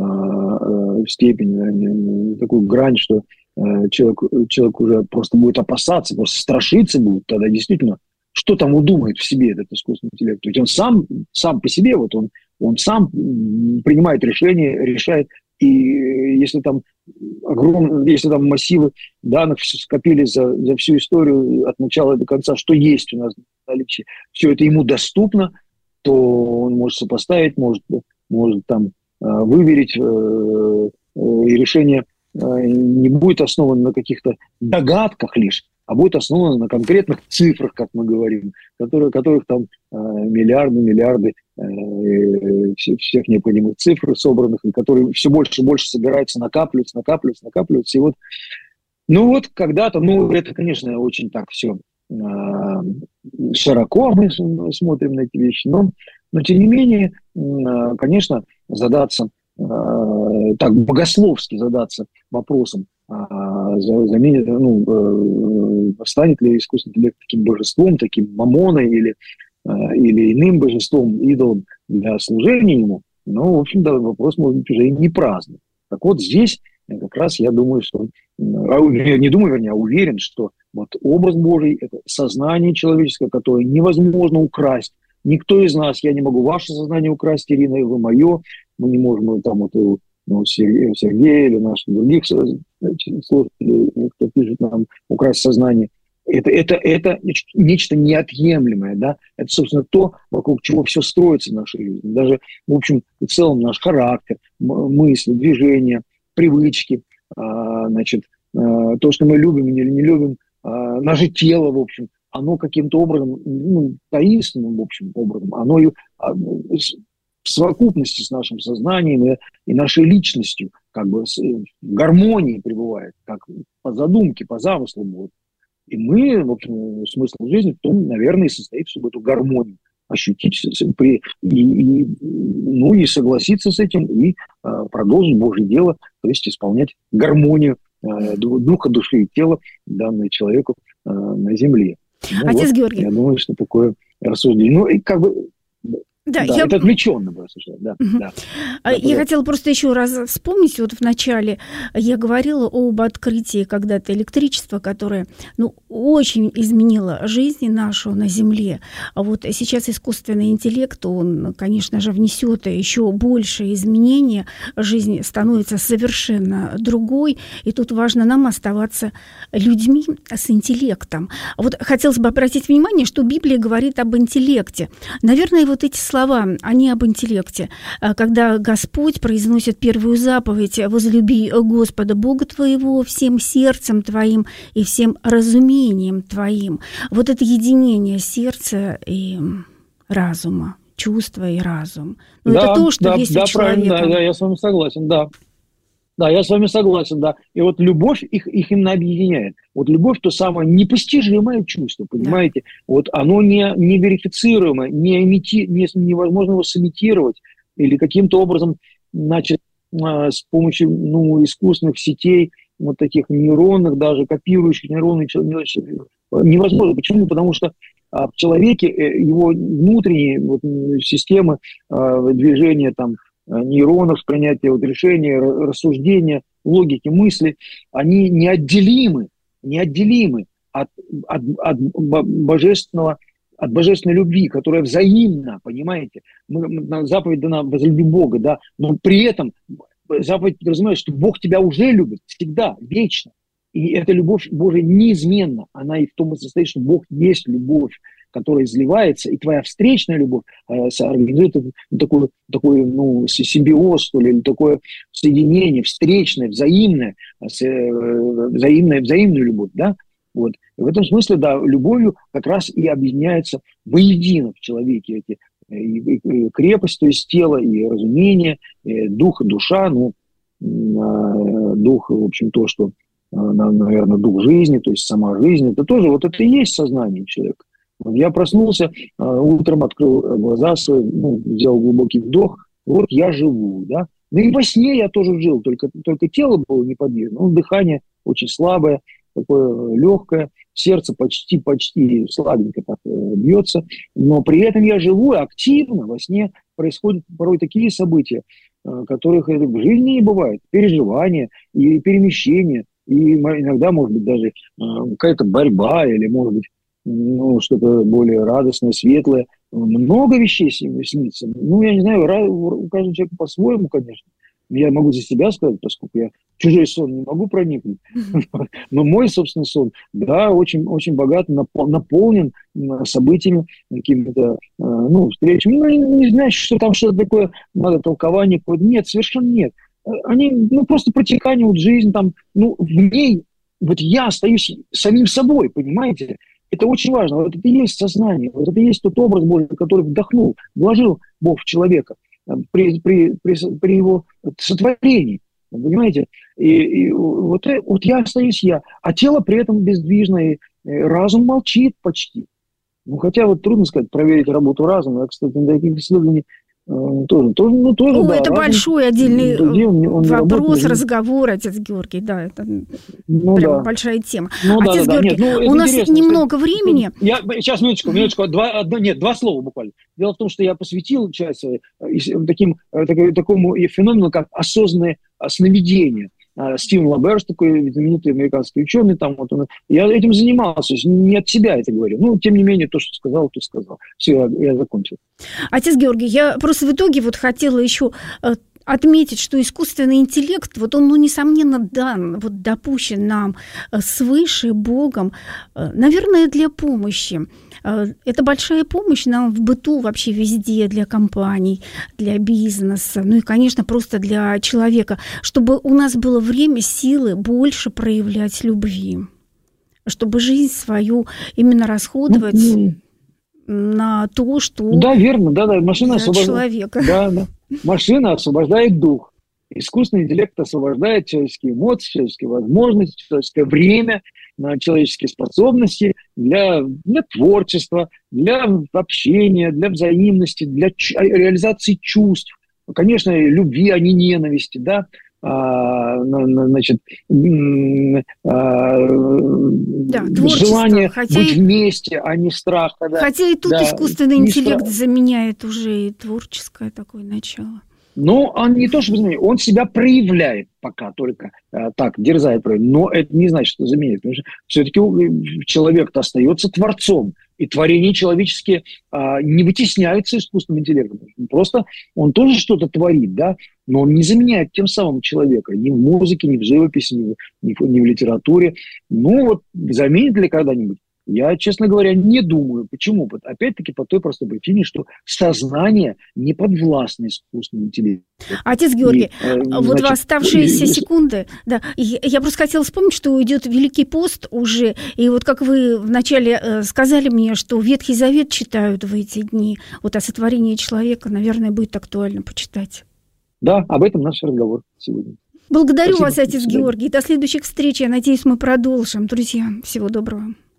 степень, такую грань, что человек, человек уже просто будет опасаться, просто страшиться будет, тогда действительно, что там удумает в себе этот искусственный интеллект? Ведь он сам, сам по себе, вот он, он сам принимает решения, решает, и если там огромные, если там массивы данных скопились за, за всю историю от начала до конца, что есть у нас в наличии, все это ему доступно, то он может сопоставить, может, может там выверить, и решение не будет основано на каких-то догадках лишь, а будет основано на конкретных цифрах, как мы говорим, которые, которых там миллиарды, миллиарды всех необходимых цифр собранных, и которые все больше и больше собираются, накапливаются, накапливаются, накапливаются. И вот, ну вот когда-то, ну это, конечно, очень так все широко мы смотрим на эти вещи, но, но тем не менее, конечно, задаться, так богословски задаться вопросом, заменит, ну, станет ли искусственный интеллект таким божеством, таким мамоной или, или иным божеством, идолом для служения ему, ну, в общем, да, вопрос может быть уже и не праздный. Так вот здесь как раз я думаю, что, не думаю, вернее, а уверен, что вот образ Божий – это сознание человеческое, которое невозможно украсть. Никто из нас, я не могу ваше сознание украсть, Ирина, и вы мое, мы не можем там вот, ну, Сергея или наших других слушателей, кто пишет нам, украсть сознание. Это, это, это нечто неотъемлемое, да? Это, собственно, то, вокруг чего все строится в нашей жизни. Даже, в общем, в целом наш характер, мысли, движения, привычки, значит, то, что мы любим или не любим, наше тело, в общем, оно каким-то образом, ну, таинственным, в общем, образом, оно в совокупности с нашим сознанием и, и нашей личностью как бы в гармонии пребывает, как по задумке, по замыслу будет. И мы, в общем, смысл жизни в том, наверное, и состоит, чтобы эту гармонию ощутить при, и, и, ну, и согласиться с этим, и э, продолжить Божье дело, то есть исполнять гармонию э, духа, души и тела, данную человеку э, на земле. Ну, Отец вот, Георгий. Я думаю, что такое рассуждение. Ну, и как бы... Да, да, я... это отвлеченно было, да, угу. да. Я да, хотела просто еще раз вспомнить, вот в начале я говорила об открытии когда-то электричества, которое, ну, очень изменило жизнь нашу на Земле. А вот сейчас искусственный интеллект, он, конечно же, внесет еще больше изменений, жизнь становится совершенно другой, и тут важно нам оставаться людьми с интеллектом. Вот хотелось бы обратить внимание, что Библия говорит об интеллекте. Наверное, вот эти слова, они об интеллекте. Когда Господь произносит первую заповедь: «Возлюби Господа Бога твоего всем сердцем твоим и всем разумением твоим». Вот это единение сердца и разума, чувства и разум. Но да, это то, что да, есть да, у человека. Да, да, я с вами согласен, да. Да, я с вами согласен, да. И вот любовь их, их именно объединяет. Вот любовь – то самое непостижимое чувство, понимаете? Да. Вот оно не, не верифицируемое, не имити, не, невозможно его сымитировать или каким-то образом, значит, с помощью ну, искусственных сетей, вот таких нейронных, даже копирующих нейроны, невозможно. Почему? Потому что в человеке его внутренние вот, системы движения, там, нейронов, принятия вот, решения, рассуждения, логики, мысли, они неотделимы, неотделимы от, от, от божественного, от божественной любви, которая взаимна, понимаете? Мы, заповедь дана возлюби Бога, да, но при этом заповедь подразумевает, что Бог тебя уже любит всегда, вечно. И эта любовь Божия неизменна. Она и в том и состоит, что Бог есть любовь, которая изливается, и твоя встречная любовь э, организует такой, такой ну, симбиоз, что ли, или такое соединение, встречное, взаимное, э, взаимное, взаимную любовь, да? Вот. И в этом смысле, да, любовью как раз и объединяется воедино в человеке эти и, и, и крепость, то есть тело, и разумение, и дух, и душа, ну, э, дух, в общем, то, что, э, наверное, дух жизни, то есть сама жизнь, это тоже, вот это и есть сознание человека. Я проснулся, э, утром открыл глаза свои, ну, сделал глубокий вдох, вот я живу, да. Ну и во сне я тоже жил, только, только тело было неподвижно, ну, дыхание очень слабое, такое легкое, сердце почти-почти слабенько так бьется, но при этом я живу активно, во сне происходят порой такие события, которых в жизни не бывает, переживания и перемещения, и иногда, может быть, даже какая-то борьба или, может быть, ну, что-то более радостное, светлое. Много вещей снится. Ну, я не знаю, у каждого человека по-своему, конечно. Я могу за себя сказать, поскольку я в чужой сон не могу проникнуть. Но мой собственный сон, да, очень, очень богат, наполнен событиями, какими-то, ну, встречами. Ну, не знаешь, что там что-то такое, надо толкование. Нет, совершенно нет. Они, ну, просто протекают жизнь там, ну, в ней, вот я остаюсь самим собой, понимаете? Это очень важно. Вот это и есть сознание, вот это и есть тот образ Божий, который вдохнул, вложил Бог в человека при, при, при, при его сотворении. Понимаете? И, и вот, вот я остаюсь я, а тело при этом бездвижно, и разум молчит почти. Ну, хотя вот трудно сказать, проверить работу разума. Я, кстати, на таких исследований тоже, тоже, ну, тоже, ну, да, это разум, большой отдельный другие, он, он вопрос, разговор, отец Георгий, да, это ну, прям да. большая тема. Ну, отец да, да, Георгий, да. Нет, ну, у нас немного что, времени. Я, сейчас, минуточку, минуточку, два, одно, нет, два слова буквально. Дело в том, что я посвятил часть таким, такому, такому феномену, как осознанное сновидение. Стивен Лаберж, такой знаменитый американский ученый, там вот он, я этим занимался, не от себя это говорю. Ну, тем не менее, то, что сказал, то сказал. Все, я, я закончил. Отец Георгий, я просто в итоге вот хотела еще отметить, что искусственный интеллект, вот он, ну, несомненно, дан, вот допущен нам свыше Богом, наверное, для помощи. Это большая помощь нам в быту вообще везде, для компаний, для бизнеса, ну и, конечно, просто для человека, чтобы у нас было время, силы больше проявлять любви, чтобы жизнь свою именно расходовать mm-hmm. на то, что да, верно, да, да, машина освобождает человека. Да, да. Машина освобождает дух. Искусственный интеллект освобождает человеческие эмоции, человеческие возможности, человеческое время, человеческие способности для, для творчества, для общения, для взаимности, для ч- реализации чувств. Конечно, любви, а не ненависти, да. А, значит, а, да, желание хотя быть и, вместе, а не страх. Да, хотя и тут да, искусственный интеллект страх. Заменяет уже и творческое такое начало. Но он не то, что заменяет, он себя проявляет пока только э, так, дерзает проявлять. Но это не значит, что заменяет. Потому что все-таки человек-то остается творцом. И творения человеческие э, не вытесняются искусственным интеллектом. Просто он тоже что-то творит, да, но он не заменяет тем самым человека. Ни в музыке, ни в живописи, ни в, ни в, ни в литературе. Ну вот заменит ли когда-нибудь? Я, честно говоря, не думаю. Почему? Опять-таки по той простой причине, что сознание не подвластно искусственному интеллекту. Отец Георгий, и, э, вот значит, в оставшиеся и, секунды, да, я просто хотела вспомнить, что идет Великий пост уже, и вот как вы вначале сказали мне, что Ветхий Завет читают в эти дни, вот о сотворении человека, наверное, будет актуально почитать. Да, об этом наш разговор сегодня. Благодарю Спасибо. вас, отец Георгий. До следующих встреч. Я надеюсь, мы продолжим. Друзья, всего доброго.